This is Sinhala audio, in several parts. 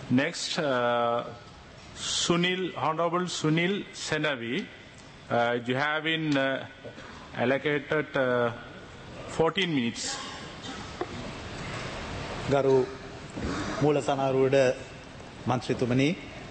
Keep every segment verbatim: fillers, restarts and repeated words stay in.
Next, uh, Sunil, Honorable Sunil Senavi, uh, you have been uh, allocated uh, fourteen minutes. ගරු මූල සනාරුවඩ මන්ත්‍රීතුමනි,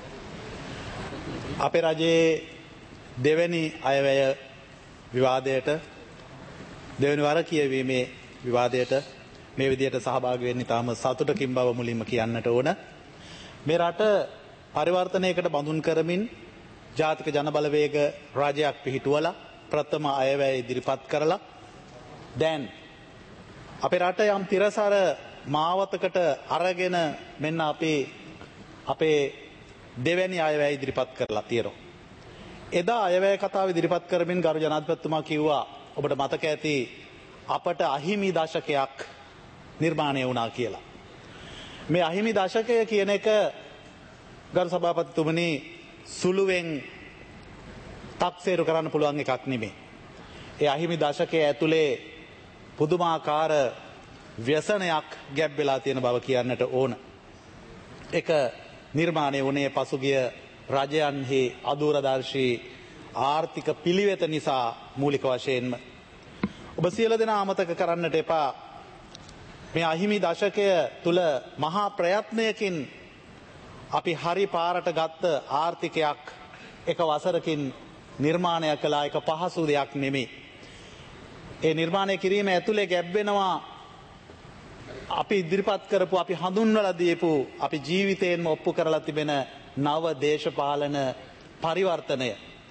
අපේ රජයේ දෙවැනි අයවැය විවාදයට දෙවැනි වර කියවීමේ විවාදයට මේ විදියට සහභාගී වෙන්න ඉතාම සතුටකින් බව මුලින්ම කියන්නට ඕන. මේ රට පරිවර්තනයකට බඳුන් කරමින් ජාතික ජනබලවේග රාජ්‍යයක් පිහිටුවලා ප්‍රථම අයවැය ඉදිරිපත් කරලා දැන් අපේ රට යම් තිරසර මාවතකට අරගෙන මෙන්න අපේ අපේ දෙවැනි අයවැය ඉදිරිපත් කරලා තියෙනවා. එදා අයවැය කතාව ඉදිරිපත් කරමින් ගරු ජනාධිපතිතුමා කිව්වා ඔබට මතක ඇති අපට අහිමි දශකයක් නිර්මාණය වුණා කියලා. මේ අහිමි දශකය කියන එක ගරු සභාපතිතුමනි සුළුවෙන් තක්සේරු කරන්න පුළුවන් එකක් නෙමෙයි. ඒ අහිමි දශකයේ ඇතුලේ පුදුමාකාර ව්‍යසනයක් ගැබ් වෙලා තියෙන බව කියන්නට ඕන. ඒක නිර්මාණය වුණේ පසුගිය රජයන්හි අදූරදර්ශී ආර්ථික පිළිවෙත නිසා මූලික වශයෙන්ම. ඔබ සියලු දෙනා අමතක කරන්නට එපා මේ අහිමි දශකය තුල මහා ප්‍රයත්නයකින් අපි හරි පාරට ගත්ත ආර්ථිකයක් එක වසරකින් නිර්මාණය කළා. එක පහසු දෙයක් නෙමෙයි. ඒ නිර්මාණය කිරීම ඇතුලේ ගැබ් වෙනවා අපි ඉදිරිපත් කරපු අපි හඳුන්වලා දීපු අපි ජීවිතයෙන්ම ඔප්පු කරලා තිබෙන නව දේශපාලන පරිවර්තනය.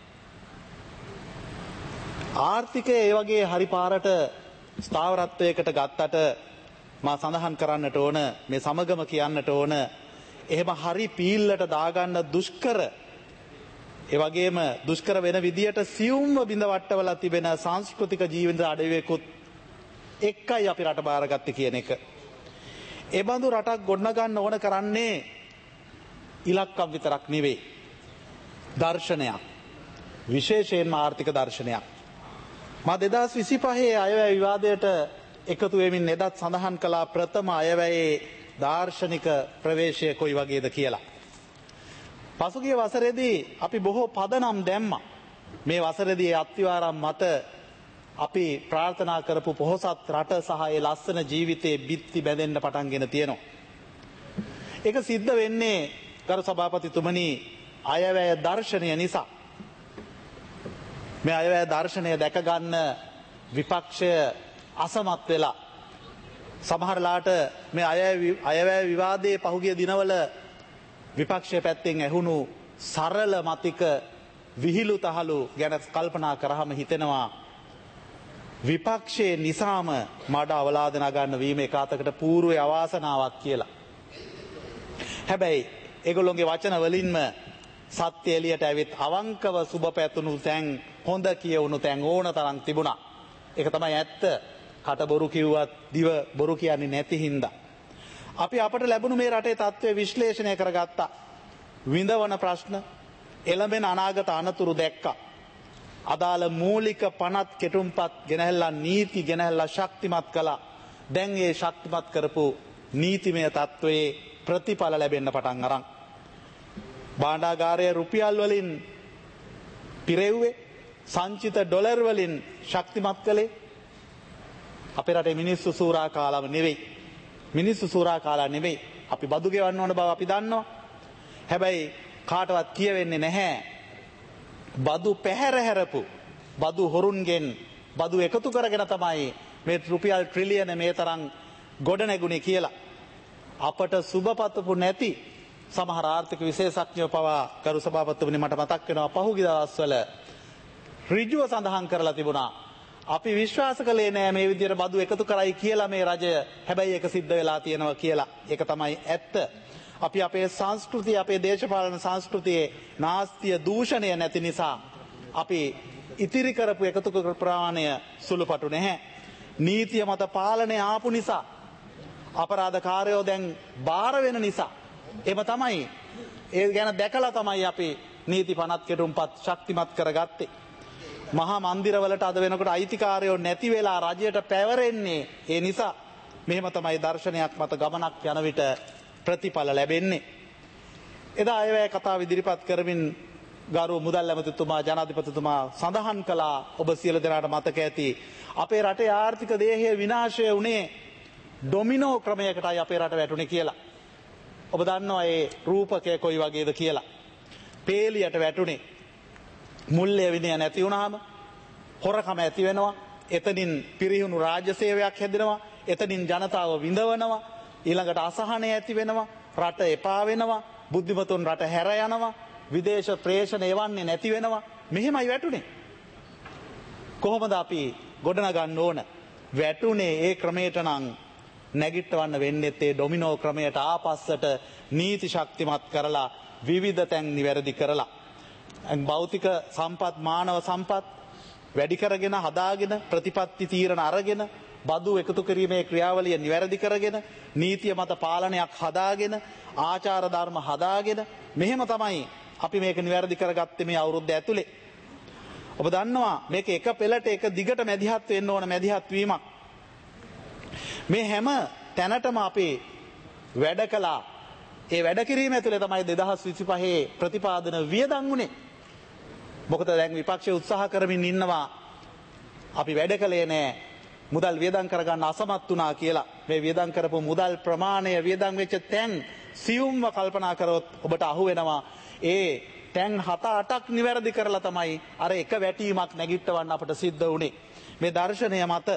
ආර්ථිකය ඒ වගේ හරි පාරට ස්ථාවරත්වයකට ගත්තට මා සඳහන් කරන්නට ඕන මේ සමගම කියන්නට ඕන එහෙම හරි පීල්ලට දාගන්න දුෂ්කර ඒ වගේම දුෂ්කර වෙන විදියට සියුම්ව බිඳ වට්ටවලා තිබෙන සංස්කෘතික ජීවිත අඩවියකුත් එක්කයි අපි රට බාරගත්තේ කියන එක. ඒ බඳු රටක් ගොඩනගන්න ඕන කරන්නේ ඉලක්කම් විතරක් නෙවෙයි. දර්ශනයක්. විශේෂයෙන්ම ආර්ථික දර්ශනයක්. මා දෙදහස් විසිපහේ අයවැය විවාදයට එකතු වෙමින් එදත් සඳහන් කළා ප්‍රථම අයවැයේ දාර්ශනික ප්‍රවේශය කොයි වගේද කියලා. පසුගිය වසරේදී අපි බොහෝ පදනම් දැම්මා. මේ වසරේදී අත්විවරම් මත අපි ප්‍රාර්ථනා කරපු පොහොසත් රට සහ ඒ ලස්සන ජීවිතයේ බිත්ති බැඳෙන්න පටන්ගෙන තියෙනවා. ඒක සිද්ධ වෙන්නේ ගරු සභාපතිතුමනි අයවැය දර්ශනය නිසා. මේ අයවැය දර්ශනය දැක ගන්න විපක්ෂය අසමත් වෙලා සමහරලාට මේ අයවැය විවාදයේ පහුගිය දිනවල විපක්ෂය පැත්තෙන් ඇහුණු සරල මතික විහිළු තහළු ගැන කල්පනා කරාම හිතෙනවා විපක්ෂයේ නිසාම මඩ අවලාද නගන්න වීම එකාතකට పూర్වේ අවාසනාවක් කියලා. හැබැයි ඒගොල්ලොන්ගේ වචන වලින්ම සත්‍ය එළියට ඇවිත් අවංකව සුබ පැතුණු තැන් හොඳ කියවුණු තැන් ඕන තරම් තිබුණා. ඒක තමයි ඇත්ත. කට බොරු කිව්වත් දිව බොරු කියන්නේ නැති හින්දා. අපි අපට ලැබුණු මේ රටේ තත්ත්වය විශ්ලේෂණය කරගත්තා. විඳවන ප්‍රශ්න, එළඹෙන අනාගත අනතුරු දැක්කා. අදාළ මූලික පනත් කෙටුම්පත් ගෙනහැල්ලා නීති ගෙනහැල්ලා ශක්තිමත් කළා. දැන් ඒ ශක්තිමත් කරපු නීතිමය තත්ත්වයේ ප්‍රතිඵල ලැබෙන්න පටන් අරන්. භාණ්ඩාගාරයේ රුපියල් වලින් පිරෙව්වේ සංචිත ඩොලර් වලින් ශක්තිමත් කළේ අපේ රටේ මිනිස්සු සූරා කාලම නෙවෙයි. මිනිස්සු සූරා කාලා නෙවෙයි. අපි බදු ගෙවන්න ඕන බව අපි දන්නවා. හැබැයි කාටවත් කියවෙන්නේ නැහැ. බදු පැහැර හැරපු බදු හොරුන්ගෙන් බදු එකතු කරගෙන තමයි මේ රුපියල් ට්‍රිලියන මේ තරම් ගොඩ නැගුණේ කියලා. අපට සුබපතපු නැති සමහර ආර්ථික විශේෂඥයෝ පවා කරු සභාපතිතුමනි මට මතක් වෙනවා පහුගිය දවස්වල ඍජුව සඳහන් කරලා තිබුණා. අපි විශ්වාස කළේ නෑ මේ විදිහට බදු එකතු කරයි කියලා මේ රජය. හැබැයි ඒක සිද්ධ වෙලා තියෙනවා කියලා. ඒක තමයි ඇත්ත. අපි අපේ සංස්කෘතිය අපේ දේශපාලන සංස්කෘතියේ නාස්තිය දූෂණය නැති නිසා අපි ඉතිරි කරපු එකතු කර ප්‍රමාණය සුළුපටු නැහැ. නීතිය මත පාලනය ආපු නිසා අපරාධකාරයෝ දැන් බාර වෙන නිසා එහෙම තමයි. ඒ ගැන දැකලා තමයි අපි නීති පනත් කෙටුම්පත් ශක්තිමත් කරගත්තේ. මහා මන්දිරවලට අද වෙනකොට අයිතිකාරයෝ නැති වෙලා රජයට පැවරෙන්නේ ඒ නිසා. මෙහෙම තමයි දර්ශනයක් මත ගමනක් යන විට ප්‍රතිඵල ලැබෙන්නේ. එදා අයවැය කතාව ඉදිරිපත් කරමින් ගරු මුදල් ඇමතිතුමා ජනාධිපතිතුමා සඳහන් කළා ඔබ සියලු දෙනාට මතක ඇති අපේ රටේ ආර්ථික දේහය විනාශය වුණේ ඩොමිනෝ ක්‍රමයකටයි අපේ රට වැටුනේ කියලා. ඔබ දන්නවා ඒ රූපකය කොයි වගේද කියලා. පේලියට වැටුනේ මුල්‍ය විනය නැති වුණාම හොරකම ඇති වෙනවා. එතනින් පිරිහුණු රාජ්‍ය සේවයක් හැදෙනවා. එතනින් ජනතාව විඳවනවා. ඊළඟට අසහනය ඇති වෙනවා. රට එපා වෙනවා. බුද්ධිමතුන් රට හැර යනවා. විදේශ ප්‍රේෂණ එවන්නේ නැති වෙනවා. මෙහෙමයි වැටුනේ. කොහොමද අපි ගොඩනගන්න ඕන? වැටුනේ ඒ ක්‍රමයට නම් නැගිටවන්න වෙන්නේත් ඒ ඩොමිනෝ ක්‍රමයට ආපස්සට නීති ශක්තිමත් කරලා විවිධ තැන් නිවැරදි කරලා භෞතික සම්පත් මානව සම්පත් වැඩි කරගෙන හදාගෙන ප්‍රතිපත්ති තීරණ අරගෙන බදු එකතු කිරීමේ ක්‍රියාවලිය නිවැරදි කරගෙන නීතිය මත පාලනයක් හදාගෙන ආචාර ධර්ම හදාගෙන මෙහෙම තමයි අපි මේක නිවැරදි කරගත්තේ මේ අවුරුද්ද ඇතුලේ. ඔබ දන්නවා මේක එක පෙළට එක දිගට මැදිහත් වෙන්න ඕන මැදිහත් වීමක්. මේ හැම තැනටම අපි වැඩ කළා. ඒ වැඩ කිරීම ඇතුලේ තමයි දෙදහස් විසිපහේ ප්‍රතිපාදන වියදම් උනේ. මොකද දැන් විපක්ෂය උත්සාහ කරමින් ඉන්නවා අපි වැඩ කළේ නෑ මුදල් වියදම් කරගන්න අසමත් වුණා කියලා. මේ වියදම් කරපු මුදල් ප්‍රමාණය වියදම් වෙච්ච තැන් සියුම්ව කල්පනා කරොත් ඔබට අහු වෙනවා ඒ තැන් හත අටක් නිවැරදි කරලා තමයි අර එක වැටීමක් නැගිටවන්න අපට සිද්ධ වුණේ. මේ දර්ශනය මත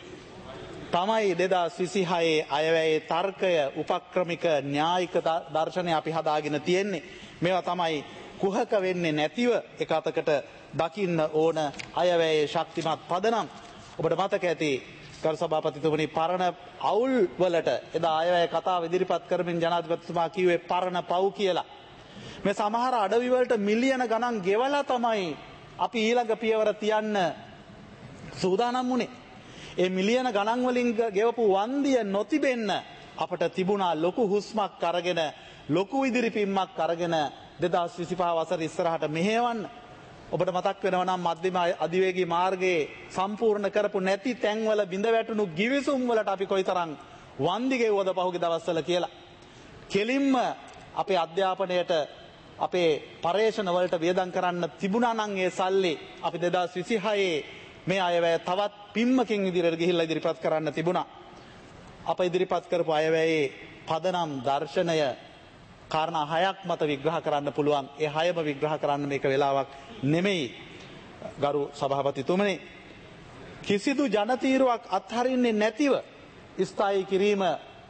තමයි දෙදහස් විසිහයේ අයවැයේ තර්කය උපක්‍රමික න්‍යායික දර්ශනය අපි හදාගෙන තියෙන්නේ. මේවා තමයි කුහක වෙන්නේ නැතිව එක අතකට දකින්න ඕන අයවැයේ ශක්තිමත් පදනම්. ඔබට මතක ඇති කරු සභාපතිතුමනි පරණ අවුල් වලට එදා අයවැය කතාව ඉදිරිපත් කරමින් ජනාධිපතිතුමා කිව්වේ පරණ පව් කියලා. මේ සමහර අඩවි වලට මිලියන ගණන් ගෙවලා තමයි අපි ඊළඟ පියවර තියන්න සූදානම් වුණේ. ඒ මිලියන ගණන් වලින් ගෙවපු වන්දිය නොතිබෙන්න අපට තිබුණා ලොකු හුස්මක් අරගෙන ලොකු ඉදිරිපින්මක් අරගෙන දෙදහස් විසිපහ වසර ඉස්සරහට මෙහෙවන්න. ඔබට මතක් වෙනවා නම් මධ්‍යම අධිවේගී මාර්ගයේ සම්පූර්ණ කරපු නැති තැන්වල බිඳ වැටුණු ගිවිසුම් වලට අපි කොයිතරම් වන්දි ගෙවුවද පහුගිය දවස්වල කියලා. කෙලින්ම අපේ අධ්‍යාපනයට අපේ පරේෂණ වලට වියදම් කරන්න තිබුණා නම් ඒ සල්ලි අපි දෙදහස් විසිහයේ මේ අයවැය තවත් පින්මකින් ඉදිරියට ගිහිල්ලා ඉදිරිපත් කරන්න තිබුණා. අප ඉදිරිපත් කරපු අයවැයේ පදනම් දර්ශනය කාරණා හයක් මත විග්‍රහ කරන්න පුළුවන්. ඒ හයම විග්‍රහ කරන්න මේක වෙලාවක් නෙමෙයි ගරු සභාපතිතුමනි. කිසිදු ජනතීරුවක් අත්හරින්නේ නැතිව ස්ථායී කිරීම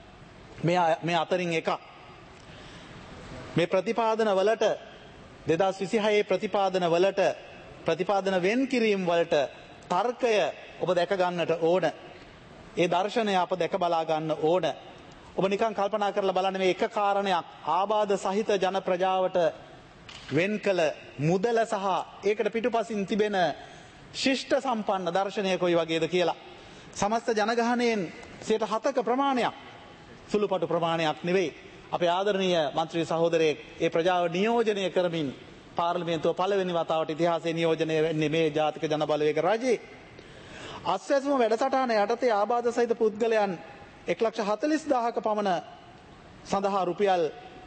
මේ අතරින් එකක්. මේ ප්‍රතිපාදන වලට දෙදහස් විසිහයේ ප්‍රතිපාදන වලට ප්‍රතිපාදන වෙන් කිරීම වලට තර්කය ඔබ දැක ගන්නට ඕන. ඒ දර්ශනය අප දැක බලා ගන්න ඕන. ඔබ නිකන් කල්පනා කරලා බලන්න මේ එක කාරණයක් ආබාධ සහිත ජන ප්‍රජාවට වෙන් කළ මුදල සහ ඒකට පිටුපසින් තිබෙන ශිෂ්ට සම්පන්න දර්ශනය කොයි වගේද කියලා. සමස්ත ජනගහණයෙන් සියයට හතක ප්‍රමාණයක් සුළුපටු ප්‍රමාණයක් නෙවෙයි. අපේ ආදරණීය මන්ත්‍රී සහෝදරයෙක් ඒ ප්‍රජාව නියෝජනය කරමින් පාර්ලිමේන්තුව පළවෙනි වතාවට ඉතිහාසයේ නියෝජනය වෙන්නේ මේ ජාතික ජන බලවේග රජයේ. අස්වැසුම වැඩසටහන යටතේ ආබාධ සහිත පුද්ගලයන් එක් ලක්ෂ හතළිස් දාහක පමණ සඳහා රුපියල්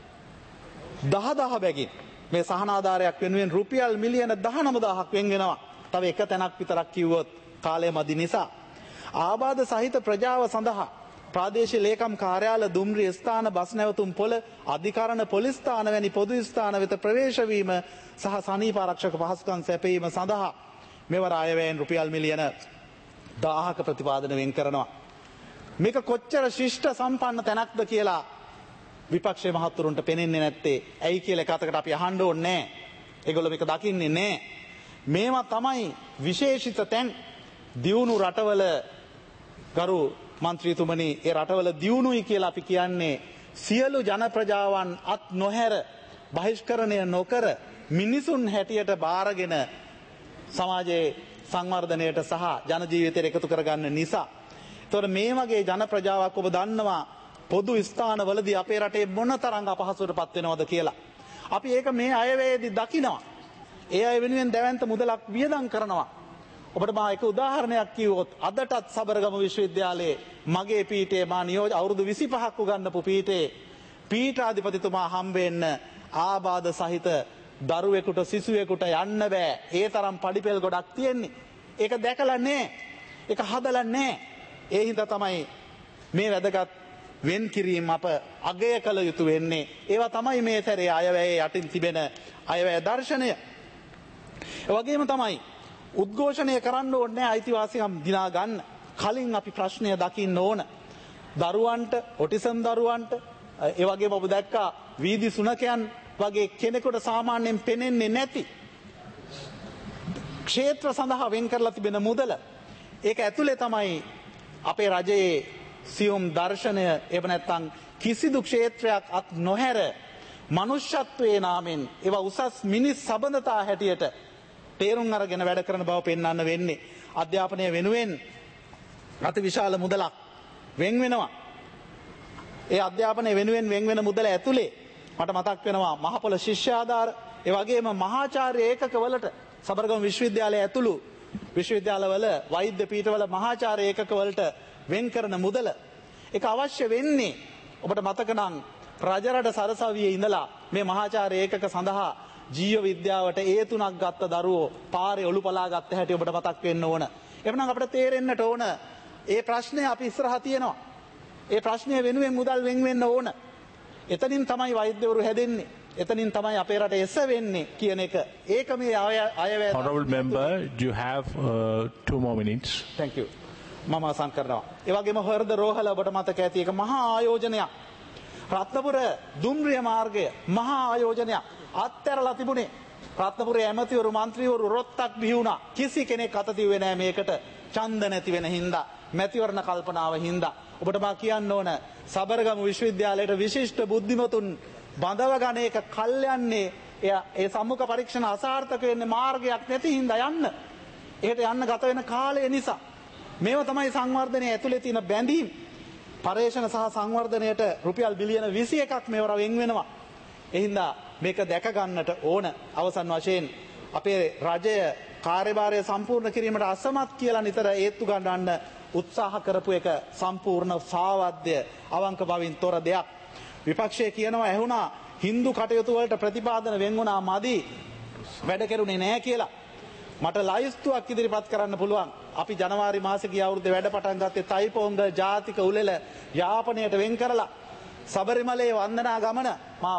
දහදහ බැගින් මේ සහනාධාරයක් වෙනුවෙන් රුපියල් මිලියන දහනවදාහක් වෙන් වෙනවා. තව එක තැනක් විතරක් කිව්වොත් කාලය මදි නිසා. ආබාධ සහිත ප්‍රජාව සඳහා ප්‍රාදේශීය ලේකම් කාර්යාල දුම්රිය ස්ථාන බස් නැවතුම් පොළ අධිකරණ පොලිස් ස්ථාන වැනි පොදු ස්ථාන වෙත ප්‍රවේශ වීම සහ සනීප ආරක්ෂක පහසුකම් සැපයීම සඳහා මෙවර අයවැයෙන් රුපියල් මිලියන දාහක ප්‍රතිපාදන වෙන් කරනවා. මේක කොච්චර ශිෂ්ට සම්පන්න තැනක්ද කියලා විපක්ෂයේ මහතුරුන්ට පෙනෙන්නේ නැත්තේ ඇයි කියලා එක අතකට අපි අහන්න ඕනේ නැහැ. ඒගොල්ලෝ මේක දකින්නේ නැහැ. මේවා තමයි විශේෂිත තැන් දියුණු රටවල ගරු මන්ත්‍රීතුමනි ඒ රටවල දියුණුයි කියලා අපි කියන්නේ සියලු ජන ප්‍රජාවන් අත් නොහැර බහිෂ්කරණය නොකර මිනිසුන් හැටියට බාරගෙන සමාජයේ සංවර්ධනයට සහ ජන ජීවිතයට එකතු කරගන්න නිසා. ඒතකොට මේ වගේ ජන ප්‍රජාවක් ඔබ දන්නවා පොදු ස්ථානවලදී අපේ රටේ මොනතරම් අපහසුතාවටපත් වෙනවද කියලා. අපි ඒක මේ අයවැයේදී දකිනවා. ඒ අය වෙනුවෙන් දැවැන්ත මුදලක් වියදම් කරනවා. ඔබට මා එක උදාහරණයක් කිව්වොත් අදටත් සබරගමු විශ්වවිද්‍යාලයේ මගේ පීඨයේ මා නියෝජ අවුරුදු විසිපහක් උගන්වපු පීඨයේ පීඨාධිපතිතුමා හම්බෙන්න ආබාධ සහිත දරුවෙකුට සිසුවෙකුට යන්න බෑ. ඒ තරම් පඩිපෙල් ගොඩක් තියෙන්නේ. ඒක දැකලා නැහැ. ඒක හදලා නැහැ. ඒ හින්දා තමයි මේ වැදගත් වෙන් කිරීම අප අගය කළ යුතු වෙන්නේ. ඒවා තමයි මේ සැරේ අයවැයේ යටින් තිබෙන අයවැය දර්ශනය. ඒ වගේම තමයි උද්ඝෝෂණය කරන්න ඕනේ අයිතිවාසිකම් දිනා ගන්න. කලින් අපි ප්‍රශ්නය දකින්න ඕන. දරුවන්ට, ඔටිසම් දරුවන්ට, ඒ වගේම ඔබ දැක්කා වීදි සුනකයන් වගේ කෙනෙකුට සාමාන්‍යයෙන් පෙනෙන්නේ නැති ක්ෂේත්‍ර සඳහා වෙන් කරලා තිබෙන මුදල. ඒක ඇතුලේ තමයි අපේ රජයේ සියුම් දර්ශනය. එහෙම නැත්නම් කිසිදු ක්ෂේත්‍රයක් අත් නොහැර මනුෂ්‍යත්වයේ නාමෙන් ඒවා උසස් මිනිස් සබඳතා හැටියට තේරුම් අරගෙන වැඩ කරන බව පෙන්වන්න වෙන්නේ. අධ්‍යාපනය වෙනුවෙන් අති විශාල මුදලක් වෙන් වෙනවා. ඒ අධ්‍යාපනය වෙනුවෙන් වෙන් වෙන මුදල ඇතුලේ මට මතක් වෙනවා මහපොළ ශිෂ්‍යාධාර, ඒ වගේම මහාචාර්ය ඒකකවලට සබරගම විශ්වවිද්‍යාලය ඇතුළු විශ්වවිද්‍යාලවල වෛද්‍ය පීඨවල මහාචාර්ය ඒකකවලට වෙන් කරන මුදල. ඒක අවශ්‍ය වෙන්නේ ඔබට මතක නම් රජරට සරසවියේ ඉඳලා මේ මහාචාර්ය ඒකක සඳහා ජීව විද්‍යාවට ඒ තුනක් ගත්ත දරුවෝ පාරේ ඔලු පලා ගත්ත හැටි ඔබට මතක් වෙන්න ඕන. එhmenan අපිට තේරෙන්නට ඕන ඒ ප්‍රශ්නේ අපි ඉස්සරහා තියෙනවා. ඒ ප්‍රශ්නය වෙනුවෙන් මුදල් වෙන් වෙන්න ඕන. එතනින් තමයි වෛද්‍යවරු හැදෙන්නේ. එතනින් තමයි අපේ රට එස වෙන්නේ කියන එක. ඒක මේ අයවැය. Honorable member, you have uh, two more minutes. Thank you. මම අසං කරනවා. ඒ වගේම හෘද රෝහල ඔබට මතක ඇති එක මහා ආයෝජනයක්. රත්නපුර දුම්රිය මාර්ගය මහා ආයෝජනයක්. අත්හැරලා තිබුණේ. රත්නපුරේ ඇමතිවරු മന്ത്രിවරු රොත්තක් බිහි වුණා. කිසි කෙනෙක් අත දිව්වේ නැහැ මේකට. ඡන්ද නැති වෙන හින්දා, මැතිවරණ කල්පනාව හින්දා. ඔබට මා කියන්න ඕන සබරගම විශ්වවිද්‍යාලයට විශිෂ්ට බුද්ධිමතුන් බඳව ගන්න එක කල්යන්නේ ඒ සම්මුඛ පරීක්ෂණ අසාර්ථක වෙන්නේ මාර්ගයක් නැති හින්දා යන්න. එහෙට යන්න ගත වෙන කාලය නිසා. මේව තමයි සංවර්ධනයේ ඇතුලේ තියෙන බැඳීම්. පරේෂණ සහ සංවර්ධනයට රුපියල් බිලියන විසි එකක් මේවර වෙන් වෙනවා. ඒ හින්දා මේක දැක ගන්නට ඕන. අවසන් වශයෙන් අපේ රජය කාර්යභාරය සම්පූර්ණ කිරීමට අසමත් කියලා නිතර ඒත්තු ගන්නන්න උත්සාහ කරපු එක සම්පූර්ණ සාවද්‍ය අවංක බවින් තොර දෙයක්. විපක්ෂය කියනවා ඇහුණා හින්දු කටයුතු වලට ප්‍රතිපාදන වෙන් වුණා මදි වැඩ කෙරුණේ නැහැ කියලා. මට ලයිස්තුවක් ඉදිරිපත් කරන්න පුළුවන්. අපි ජනවාරි මාසේ ගිය අවුරුද්දේ වැඩ පටන් ගත්තේ තයිපෝංග ජාතික උළෙල යාපනයට වෙන් කරලා සබරිමලයේ වන්දනා ගමන මා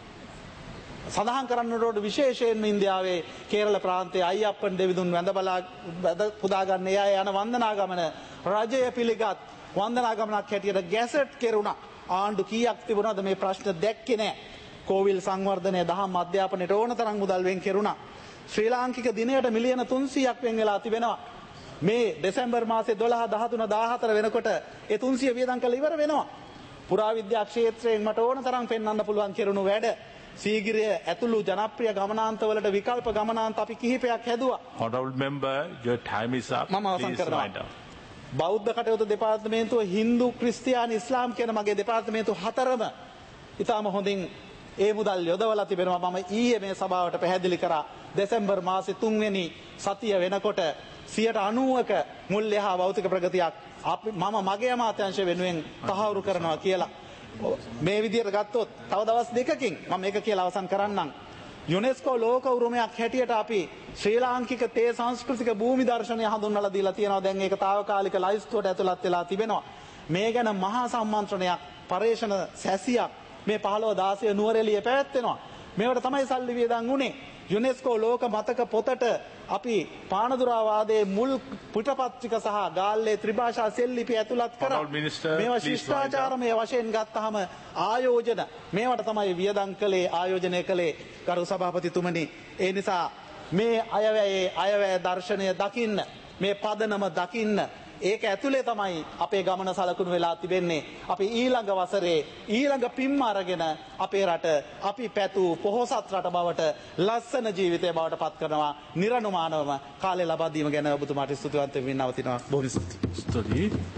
සඳහන් කරන්නට ඕන විශේෂයෙන්ම ඉන්දියාවේ කේරළ ප්‍රාන්තයේ අයියප්පන් දෙවිඳුන් වැඳ බලා පුදා ගන්න ඒ අය යන වන්දනා ගමන රජය පිළිගත් වන්දනා ගමනක් හැටියට ගැසට් කෙරුණා. ආණ්ඩු කීයක් තිබුණාද මේ ප්‍රශ්න දැක්කේ නැහැ. කෝවිල් සංවර්ධනය දහම් අධ්‍යාපනයට ඕන තරම් මුදල් වෙන් කෙරුණා. ශ්‍රී ලාංකික දිනයට මිලියන තුන්සීයක් වෙන් වෙලා තිබෙනවා. මේ දෙසැම්බර් මාසේ දොළහ දහතුන දාහතර වෙනකොට ඒ තුන්සිය වියදම් කළ ඉවර වෙනවා. පුරාවිද්‍යා ක්ෂේත්‍රයෙන් මට ඕන තරම් පෙන්වන්න පුළුවන් කෙරුණු වැඩ. සීගිරිය ඇතුළු ජනප්‍රිය ගමනාන්තවලට විකල්ප ගමනාන්ත අපි කිහිපයක් හැදුවා. Honorable member, your time is up. මම අවසන් Please කරනවා. wind up. බෞද්ධ කටයුතු දෙපාර්තමේන්තුව හින්දු ක්‍රිස්තියානි ඉස්ලාම් කියන මගේ දෙපාර්තමේන්තු හතරම ඉතාම හොඳින් ඒ මුදල් යොදවලා තිබෙනවා. මම ඊයේ මේ සභාවට පැහැදිලි කරා දෙසැම්බර් මාසේ තුන්වෙනි සතිය වෙනකොට සියයට අනූවක මුල්‍ය හා භෞතික ප්‍රගතියක් අපි මම මගේ අමාත්‍යාංශය වෙනුවෙන් තහවුරු කරනවා කියලා. මේ විදිහට ගත්තොත් තව දවස් දෙකකින් මම මේක කියලා අවසන් කරන්නම්. යුනෙස්කෝ ලෝක උරුමයක් හැටියට අපි ශ්‍රී ලාංකික තේ සංස්කෘතික භූමි දර්ශනය හඳුන්වලා දීලා තියෙනවා. දැන් ඒක తాවකාලික ලයිස්තුවට ඇතුළත් වෙලා තිබෙනවා. මේ ගැන මහා සම්මන්ත්‍රණයක්, පරේෂණ සැසියක් මේ පහළොව දාසය නුවරඑළියේ පැවැත්වෙනවා. මේවට තමයි සල්ලි වියදම් වුණේ. යුනෙස්කෝ ලෝක මතක පොතට අපි පානදුරාවාදයේ මුල් පිටපත්‍රික සහ ගාල්ලේ ත්‍රිභාෂා සෙල්ලිපි ඇතුළත් කරා. මේවා ශිෂ්ටාචාරමය වශයෙන් ගත්තාම ආයෝජන මේවට තමයි වියදම් කළේ, ආයෝජනය කළේ ගරු සභාපතිතුමනි. ඒ නිසා මේ අයවැයේ අයවැය දර්ශනය දකින්න, මේ පදනම දකින්න, ඒක ඇතුලේ තමයි අපේ ගමන සලකුණු වෙලා තිබෙන්නේ. අපි ඊළඟ වසරේ ඊළඟ පිම්ම අරගෙන අපේ රට අපි පැතූ පොහොසත් රට බවට, ලස්සන ජීවිතය බවට පත් කරනවා. නිරනුමානවම කාලය ලබා දීම ගැන ඔබතුමාට ස්තුතිවන්ත වෙන්න අවතිනවා. බොහොම ස්තුතියි.